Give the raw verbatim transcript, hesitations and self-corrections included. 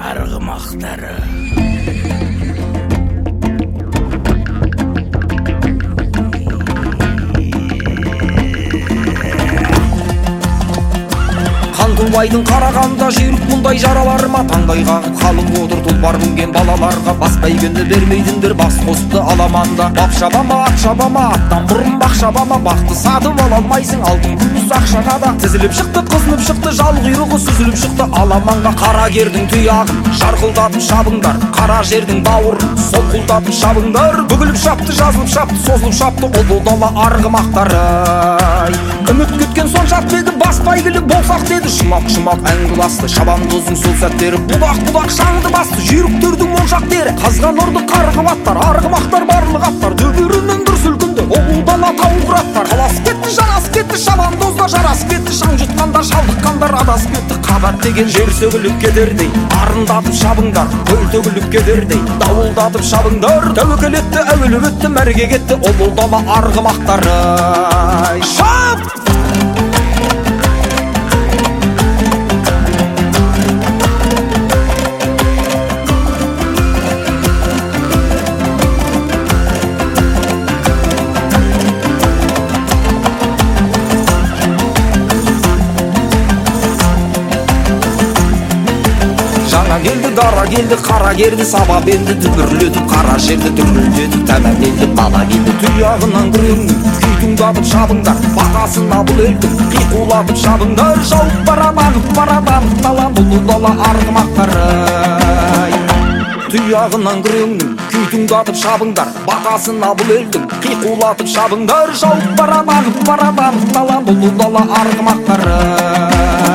арғымақтары. Қантубайдың қарағанда жүйрік мұндай жаралар ма? Таңдай қағып қалың отыр тұлпар мінген балаларға. Бас бәйгені бермейдіндер, бас қосты аламанда. Бап шаба ма, ат шаба ма, аттан бұрын бақ шаба ма? Бақты сатып ала алмайсың, алтын күміс ақшаға да. Тізіліп шықты, қызынып шықты, жал құйрығы сүзіліп шықты. Аламанға қара кердің тұяғын жарқылдатып шабыңдар, қара жердің бауырын солқылдатып шабыңдар. Бүгіліп шапты, жазылып шапты, созылып шапты ұлы дала арғымақтары. Үміт күткен сон жат еді, бас бәйгілі болсақ деді. Шымақ шымақ әңгіласты, шабандоздың сол сәттері. Будақ будақ шаңды басты, жүйріктердің моншақ дері. Қазған ұрды қарғып аттар, арғымақтар барлық аттар. Дүбірінің дүр сүлкінді, ұлы дала тауыр аттар. Қаласып кетті, жарасып кетті, шабандозда жарасып кетті. Шаң жұтқандар, шалдыққандар адасып кетті. Қабат деген жер сөгіліп кетердей, арындатып шабыңдар, көл төгіліп кетердей, дауылдатып шабыңдар. Тәуекел етті, әуеліп өтті, мәрге кетті ұлы дала арғымақтары. Шап! Жаңа келді, дара келді, қара керді, сабап енді дүбірлетіп, қара жерді дүрлетіп, тәмәм елді бала келді. Тұяғынан күреңнің күйдіңдатып шабыңдар, бақасын абыл елдің қиқулатып шабыңдар. Жауып бараданып, бараданып, талан ұлы дала арғымақтары. Тұяғынан күреңнің күйдіңдатып шабыңдар, бақасын абыл елдің қиқулатып шабыңдар. Жауып бараданып, бараданып, талан ұлы дала арғымақтары.